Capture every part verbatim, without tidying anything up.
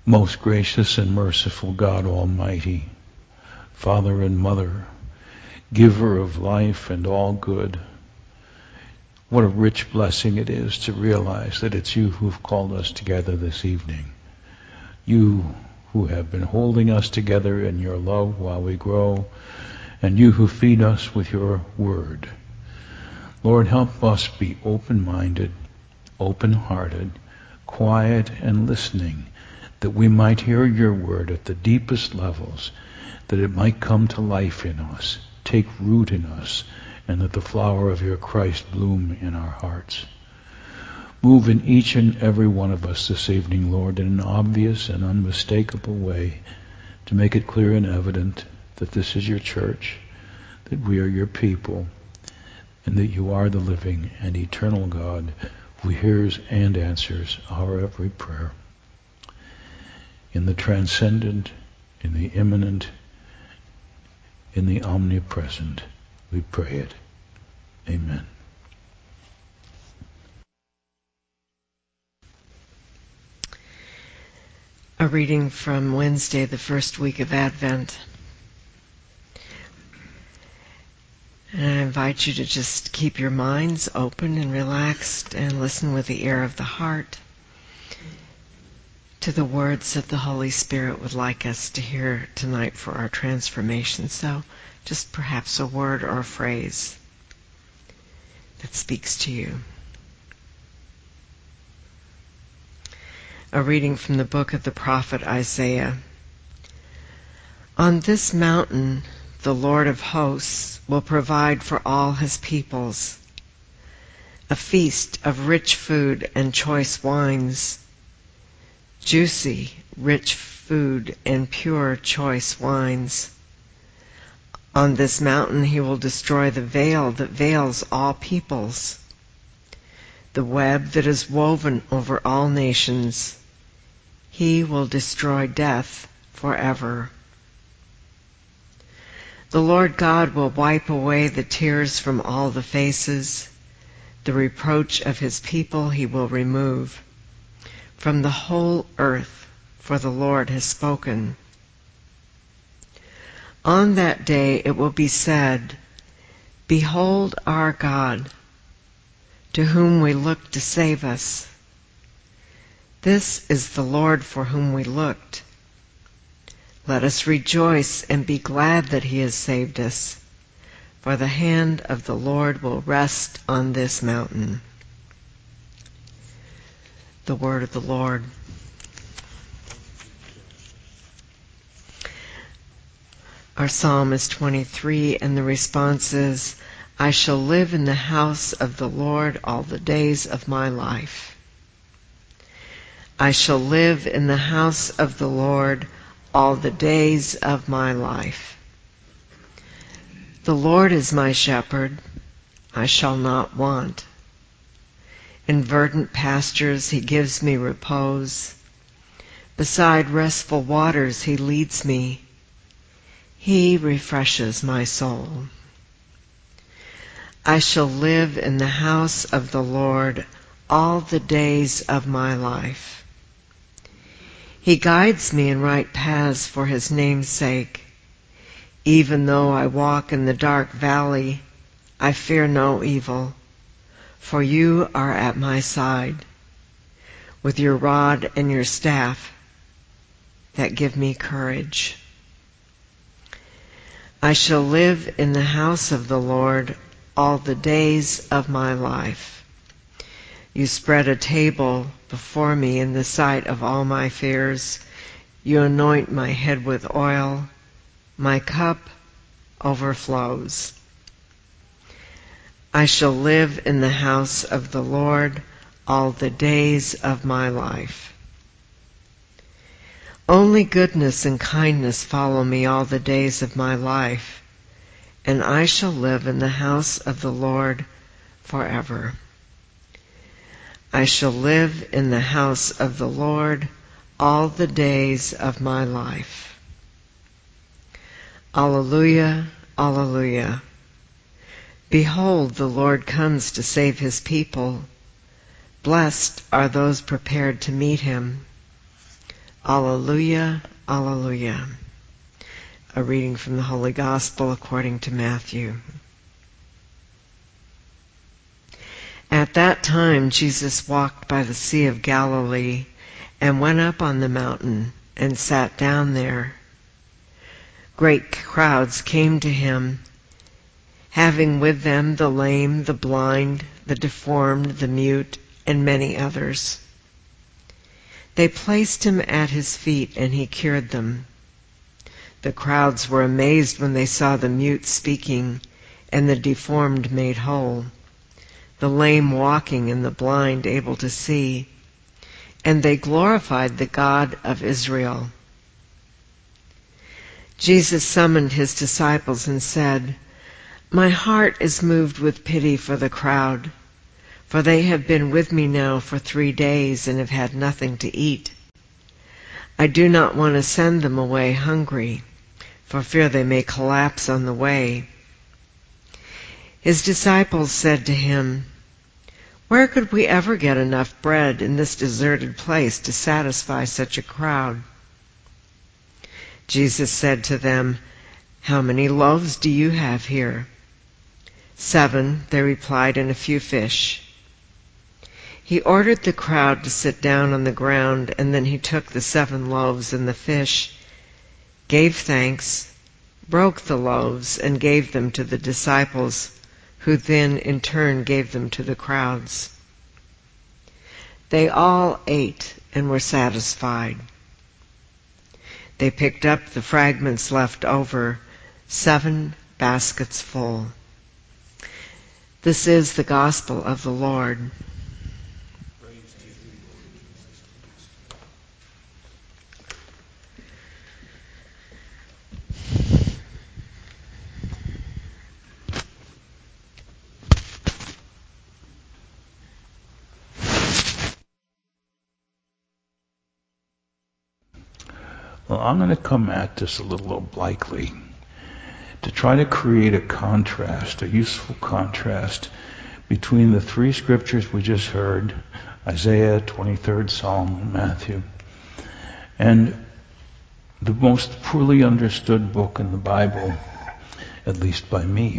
Most gracious and merciful God Almighty, Father and Mother, giver of life and all good, what a rich blessing it is to realize that it's you who've called us together this evening. You who have been holding us together in your love while we grow, and you who feed us with your word. Lord, help us be open-minded, open-hearted, quiet and listening, that we might hear your word at the deepest levels, that it might come to life in us, take root in us, and that the flower of your Christ bloom in our hearts. Move in each and every one of us this evening, Lord, in an obvious and unmistakable way, to make it clear and evident that this is your church, that we are your people, and that you are the living and eternal God who hears and answers our every prayer. In the transcendent, in the immanent, in the omnipresent, we pray it. Amen. A reading from Wednesday, the first week of Advent. And I invite you to just keep your minds open and relaxed and listen with the ear of the heart to the words that the Holy Spirit would like us to hear tonight for our transformation. So just perhaps a word or a phrase that speaks to you. A reading from the book of the prophet Isaiah. On this mountain the Lord of hosts will provide for all his peoples a feast of rich food and choice wines, juicy, rich food and pure choice wines. On this mountain he will destroy the veil that veils all peoples, the web that is woven over all nations. He will destroy death forever. The Lord God will wipe away the tears from all the faces. The reproach of his people he will remove from the whole earth, for the Lord has spoken. On that day it will be said, Behold our God, to whom we look to save us. This is the Lord for whom we looked. Let us rejoice and be glad that he has saved us, for the hand of the Lord will rest on this mountain. The word of the Lord. Our psalm is twenty-three, and the response is, I shall live in the house of the Lord all the days of my life. I shall live in the house of the Lord all the days of my life. The Lord is my shepherd, I shall not want. In verdant pastures he gives me repose. Beside restful waters he leads me. He refreshes my soul. I shall live in the house of the Lord all the days of my life. He guides me in right paths for his name's sake. Even though I walk in the dark valley, I fear no evil, for you are at my side, with your rod and your staff that give me courage. I shall live in the house of the Lord all the days of my life. You spread a table before me in the sight of all my fears. You anoint my head with oil. My cup overflows. I shall live in the house of the Lord all the days of my life. Only goodness and kindness follow me all the days of my life, and I shall live in the house of the Lord forever. I shall live in the house of the Lord all the days of my life. Alleluia, alleluia. Behold, the Lord comes to save his people. Blessed are those prepared to meet him. Alleluia, Alleluia. A reading from the Holy Gospel according to Matthew. At that time Jesus walked by the Sea of Galilee and went up on the mountain and sat down there. Great crowds came to him, having with them the lame, the blind, the deformed, the mute, and many others. They placed him at his feet, and he cured them. The crowds were amazed when they saw the mute speaking, and the deformed made whole, the lame walking, and the blind able to see, and they glorified the God of Israel. Jesus summoned his disciples and said, "My heart is moved with pity for the crowd, for they have been with me now for three days and have had nothing to eat. I do not want to send them away hungry, for fear they may collapse on the way." His disciples said to him, "Where could we ever get enough bread in this deserted place to satisfy such a crowd?" Jesus said to them, "How many loaves do you have here?" "Seven," they replied, "and a few fish." He ordered the crowd to sit down on the ground, and then he took the seven loaves and the fish, gave thanks, broke the loaves, and gave them to the disciples, who then in turn gave them to the crowds. They all ate and were satisfied. They picked up the fragments left over, seven baskets full. This is the gospel of the Lord. Well, I'm going to come at this a little obliquely to try to create a contrast, a useful contrast between the three scriptures we just heard, Isaiah, twenty-third Psalm, and Matthew, and the most poorly understood book in the Bible, at least by me.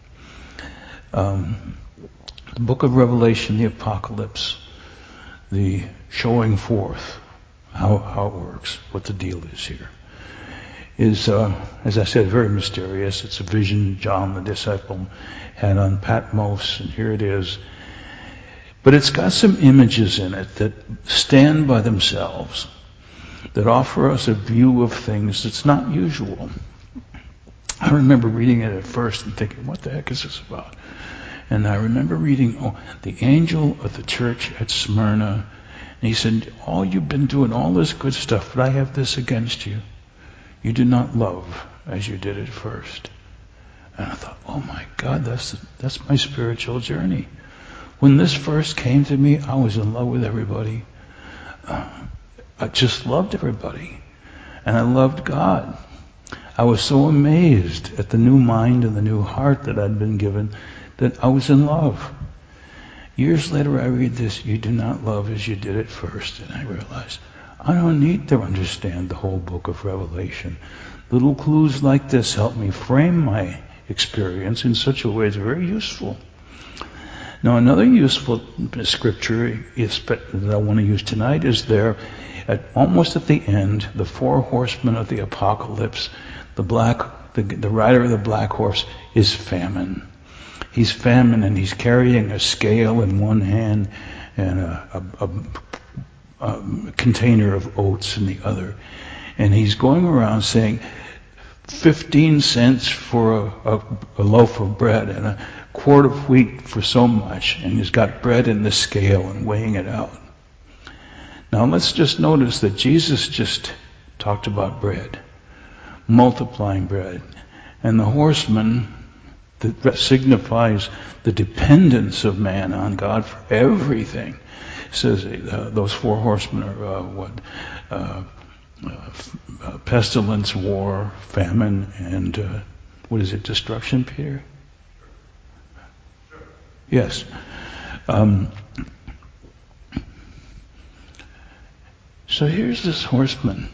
Um, the book of Revelation, the Apocalypse, the showing forth, how, how it works, what the deal is here, is, uh, as I said, very mysterious. It's a vision John the disciple had on Patmos, and here it is. But it's got some images in it that stand by themselves, that offer us a view of things that's not usual. I remember reading it at first and thinking, what the heck is this about? And I remember reading, oh, the angel of the church at Smyrna, and he said, all you've been doing, all this good stuff, but I have this against you. You do not love as you did at first. And I thought, oh my God, that's that's my spiritual journey. When this first came to me, I was in love with everybody. Uh, I just loved everybody. And I loved God. I was so amazed at the new mind and the new heart that I'd been given that I was in love. Years later I read this, you do not love as you did at first, and I realized I don't need to understand the whole book of Revelation. Little clues like this help me frame my experience in such a way it's very useful. Now another useful scripture is, that I want to use tonight is there, at, almost at the end, the four horsemen of the apocalypse. The black, the, the rider of the black horse is famine. He's famine and he's carrying a scale in one hand and a, a, a, a container of oats in the other. And he's going around saying, fifteen cents for a, a, a loaf of bread and a quart of wheat for so much. And he's got bread in the scale and weighing it out. Now let's just notice that Jesus just talked about bread, multiplying bread. And the horseman, that signifies the dependence of man on God for everything. It says uh, those four horsemen are uh, what? Uh, uh, pestilence, war, famine, and uh, what is it, destruction, Peter? Yes. Um, So here's this horseman.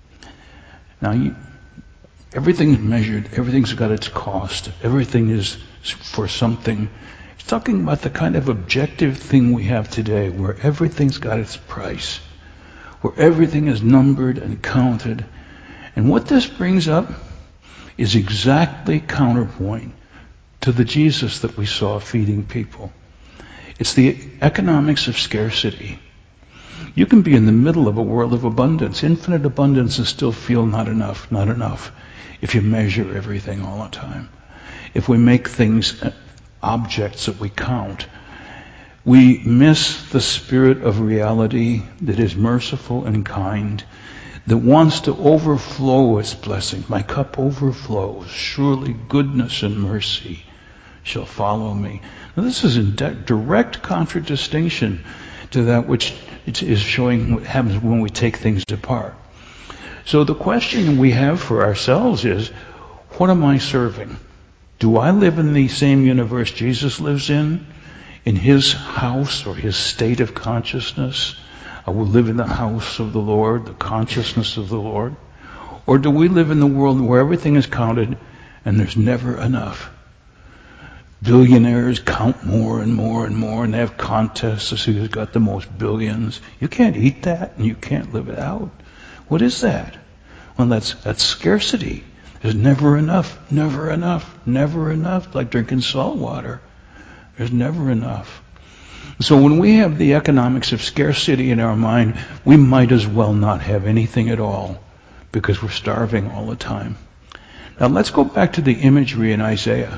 Now, you, everything's measured. Everything's got its cost. Everything is for something. It's talking about the kind of objective thing we have today where everything's got its price, where everything is numbered and counted. And what this brings up is exactly counterpoint to the Jesus that we saw feeding people. It's the economics of scarcity. You can be in the middle of a world of abundance, infinite abundance, and still feel not enough, not enough, if you measure everything all the time. If we make things objects that we count, we miss the spirit of reality that is merciful and kind, that wants to overflow its blessings. My cup overflows. Surely goodness and mercy shall follow me. Now, this is in de- direct contradistinction to that which is showing what happens when we take things apart. So the question we have for ourselves is, what am I serving? Do I live in the same universe Jesus lives in? In his house or his state of consciousness? I will live in the house of the Lord, the consciousness of the Lord? Or do we live in the world where everything is counted and there's never enough? Billionaires count more and more and more, and they have contests to see who's got the most billions. You can't eat that, and you can't live it out. What is that? Well, that's that's scarcity. There's never enough, never enough, never enough, like drinking salt water. There's never enough. So when we have the economics of scarcity in our mind, we might as well not have anything at all, because we're starving all the time. Now let's go back to the imagery in Isaiah.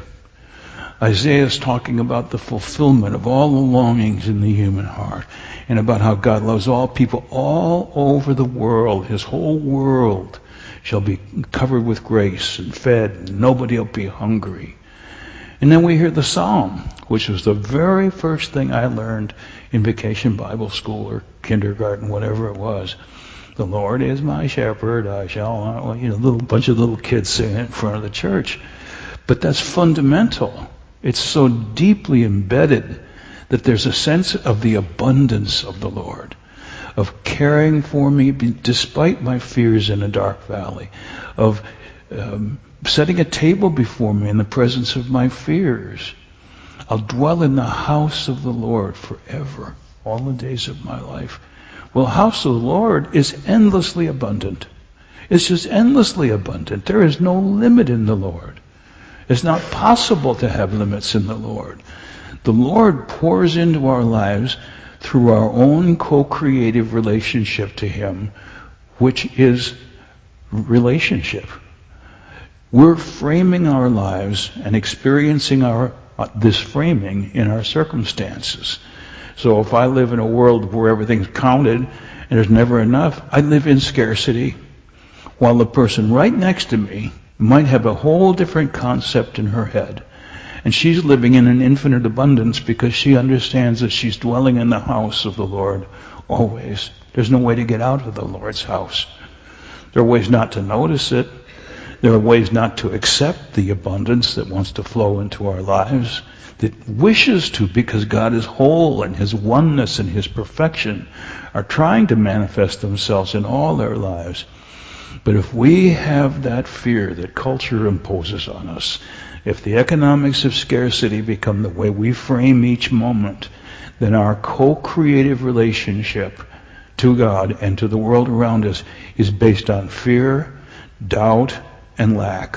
Isaiah is talking about the fulfillment of all the longings in the human heart, and about how God loves all people all over the world. His whole world shall be covered with grace and fed, and nobody will be hungry. And then we hear the psalm, which was the very first thing I learned in Vacation Bible School or kindergarten, whatever it was. The Lord is my shepherd, I shall not, you know, a little bunch of little kids singing in front of the church. But that's fundamental. It's so deeply embedded that there's a sense of the abundance of the Lord, of caring for me despite my fears in a dark valley, of um, setting a table before me in the presence of my fears. I'll dwell in the house of the Lord forever, all the days of my life. Well, house of the Lord is endlessly abundant. It's just endlessly abundant. There is no limit in the Lord. It's not possible to have limits in the Lord. The Lord pours into our lives through our own co-creative relationship to him, which is relationship. We're framing our lives and experiencing our uh, this framing in our circumstances. So if I live in a world where everything's counted and there's never enough, I live in scarcity, while the person right next to me might have a whole different concept in her head. And she's living in an infinite abundance because she understands that she's dwelling in the house of the Lord always. There's no way to get out of the Lord's house. There are ways not to notice it. There are ways not to accept the abundance that wants to flow into our lives, that wishes to, because God is whole and his oneness and his perfection are trying to manifest themselves in all their lives. But if we have that fear that culture imposes on us, if the economics of scarcity become the way we frame each moment, then our co-creative relationship to God and to the world around us is based on fear, doubt, and lack.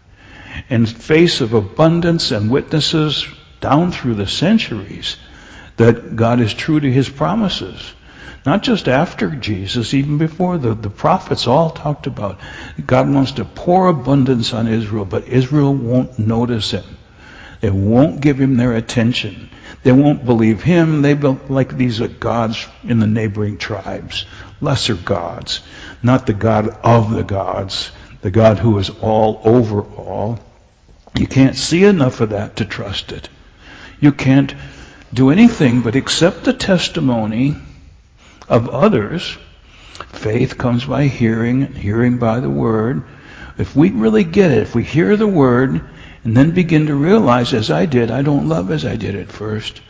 In face of abundance and witnesses down through the centuries that God is true to his promises, not just after Jesus, even before the, the prophets all talked about God wants to pour abundance on Israel, but Israel won't notice him. They won't give him their attention. They won't believe him. They be like these are gods in the neighboring tribes, lesser gods, not the God of the gods, the God who is all over all. You can't see enough of that to trust it. You can't do anything but accept the testimony of others. Faith comes by hearing, and hearing by the word. If we really get it, if we hear the word and then begin to realize, as I did, I don't love as I did at first.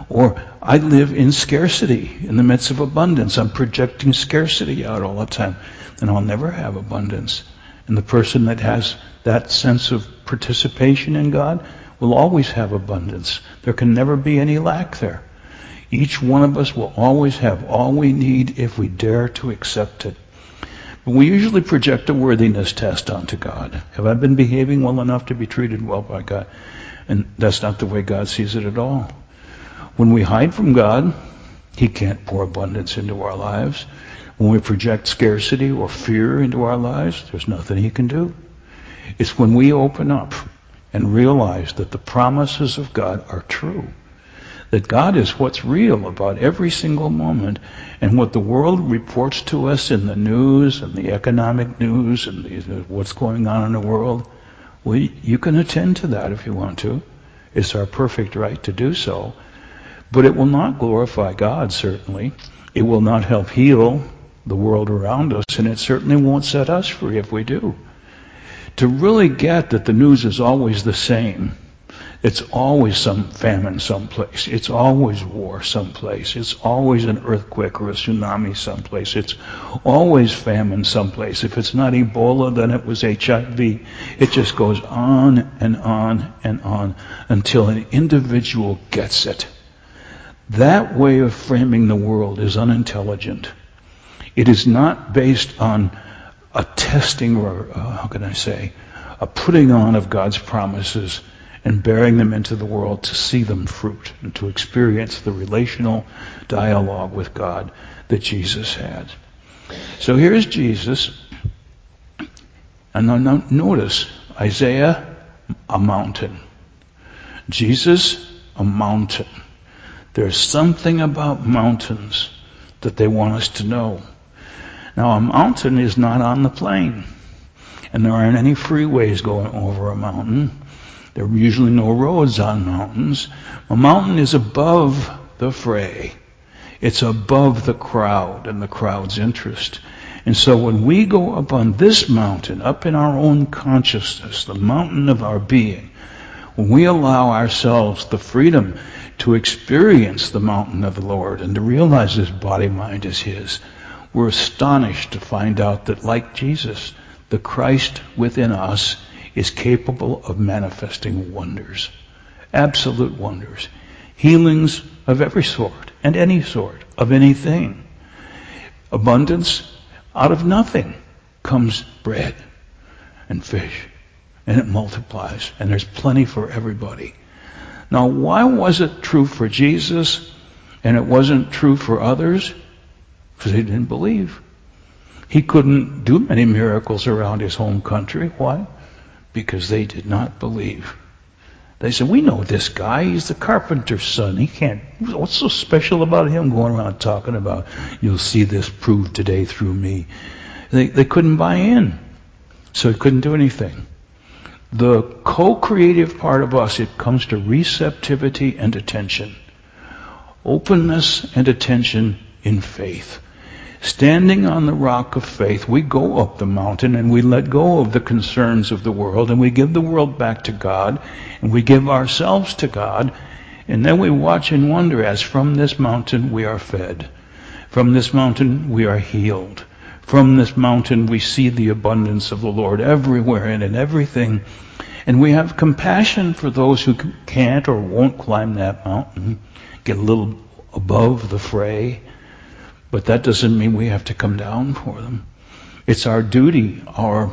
Or I live in scarcity in the midst of abundance. I'm projecting scarcity out all the time, and I'll never have abundance. And the person that has that sense of participation in God will always have abundance. There can never be any lack there. Each one of us will always have all we need if we dare to accept it. But we usually project a worthiness test onto God. Have I been behaving well enough to be treated well by God? And that's not the way God sees it at all. When we hide from God, He can't pour abundance into our lives. When we project scarcity or fear into our lives, there's nothing He can do. It's when we open up and realize that the promises of God are true, that God is what's real about every single moment, and what the world reports to us in the news and the economic news and the, what's going on in the world, well, you can attend to that if you want to. It's our perfect right to do so. But it will not glorify God, certainly. It will not help heal the world around us, and it certainly won't set us free if we do. To really get that the news is always the same, it's always some famine someplace, it's always war someplace, it's always an earthquake or a tsunami someplace, it's always famine someplace. If it's not Ebola, then it was H I V. It just goes on and on and on until an individual gets it. That way of framing the world is unintelligent. It is not based on a testing or, uh, how can I say, a putting on of God's promises and bearing them into the world to see them fruit and to experience the relational dialogue with God that Jesus had. So here's Jesus. And now notice, Isaiah, a mountain. Jesus, a mountain. There's something about mountains that they want us to know. Now, a mountain is not on the plain, and there aren't any freeways going over a mountain. There are usually no roads on mountains. A mountain is above the fray. It's above the crowd and the crowd's interest. And so when we go up on this mountain, up in our own consciousness, the mountain of our being, when we allow ourselves the freedom to experience the mountain of the Lord and to realize this body-mind is His, we're astonished to find out that, like Jesus, the Christ within us is capable of manifesting wonders, absolute wonders, healings of every sort and any sort of anything. Abundance, out of nothing comes bread and fish, and it multiplies, and there's plenty for everybody. Now, why was it true for Jesus and it wasn't true for others? Because they didn't believe. He couldn't do many miracles around his home country. Why? Because they did not believe. They said, we know this guy. He's the carpenter's son. He can't. What's so special about him going around talking about, you'll see this proved today through me? They, they couldn't buy in. So he couldn't do anything. The co-creative part of us, it comes to receptivity and attention. Openness and attention in faith. Standing on the rock of faith, we go up the mountain and we let go of the concerns of the world and we give the world back to God and we give ourselves to God, and then we watch and wonder as from this mountain we are fed. From this mountain we are healed. From this mountain we see the abundance of the Lord everywhere and in everything. And we have compassion for those who can't or won't climb that mountain, get a little above the fray. But that doesn't mean we have to come down for them. It's our duty, our,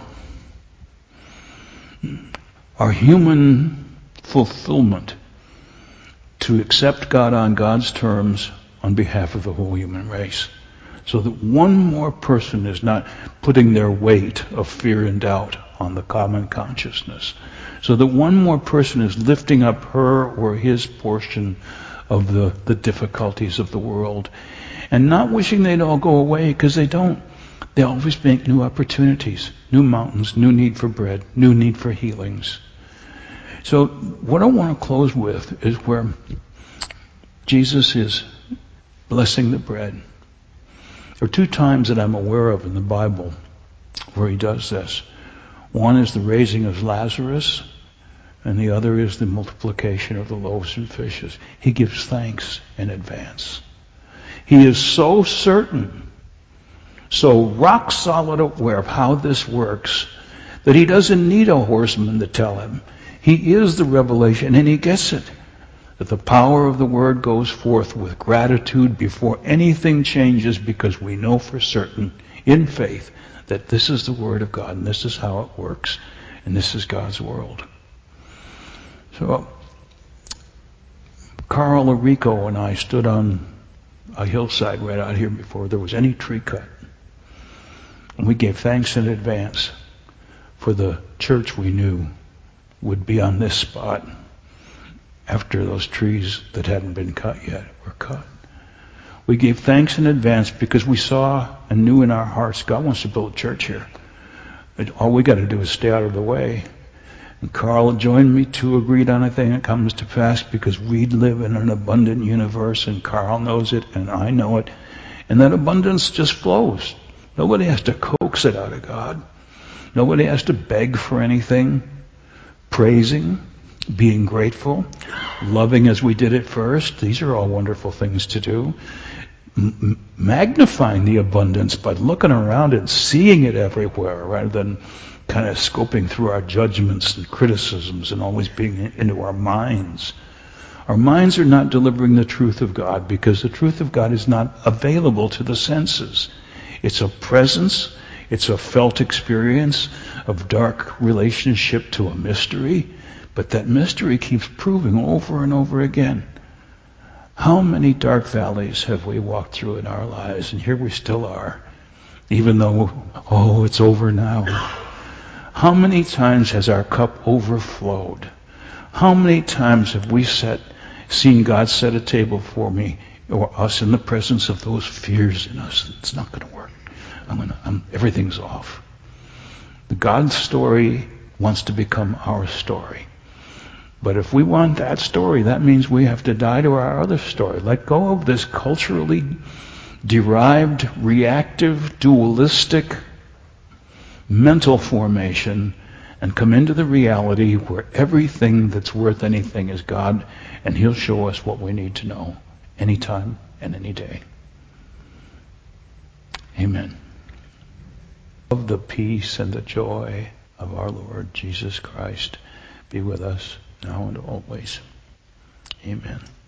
our human fulfillment to accept God on God's terms on behalf of the whole human race. So that one more person is not putting their weight of fear and doubt on the common consciousness. So that one more person is lifting up her or his portion of the, the difficulties of the world. And not wishing they'd all go away, because they don't. They always make new opportunities, new mountains, new need for bread, new need for healings. So what I want to close with is where Jesus is blessing the bread. There are two times that I'm aware of in the Bible where he does this. One is the raising of Lazarus, and the other is the multiplication of the loaves and fishes. He gives thanks in advance. He is so certain, so rock solid aware of how this works, that he doesn't need a horseman to tell him. He is the revelation, and he gets it. That the power of the word goes forth with gratitude before anything changes, because we know for certain, in faith, that this is the word of God, and this is how it works, and this is God's world. So, Carl Arico and I stood on a hillside right out here before there was any tree cut. And we gave thanks in advance for the church we knew would be on this spot after those trees that hadn't been cut yet were cut. We gave thanks in advance because we saw and knew in our hearts God wants to build a church here. All we got to do is stay out of the way. And Carl joined me. Two agreed on a thing that comes to pass, because we live in an abundant universe, and Carl knows it, and I know it. And that abundance just flows. Nobody has to coax it out of God. Nobody has to beg for anything. Praising, being grateful, loving as we did it first. These are all wonderful things to do. M- magnifying the abundance by looking around and seeing it everywhere, rather than kind of scoping through our judgments and criticisms and always being into our minds. Our minds are not delivering the truth of God, because the truth of God is not available to the senses. It's a presence, it's a felt experience of dark relationship to a mystery, but that mystery keeps proving over and over again. How many dark valleys have we walked through in our lives, and here we still are, even though, oh, it's over now. How many times has our cup overflowed? How many times have we set, seen God set a table for me or us in the presence of those fears in us? It's not going to work. I'm gonna, I'm, everything's off. The God story wants to become our story. But if we want that story, that means we have to die to our other story. Let go of this culturally derived, reactive, dualistic mental formation, and come into the reality where everything that's worth anything is God, and He'll show us what we need to know anytime and any day. Amen. Of the peace and the joy of our Lord Jesus Christ be with us now and always. Amen.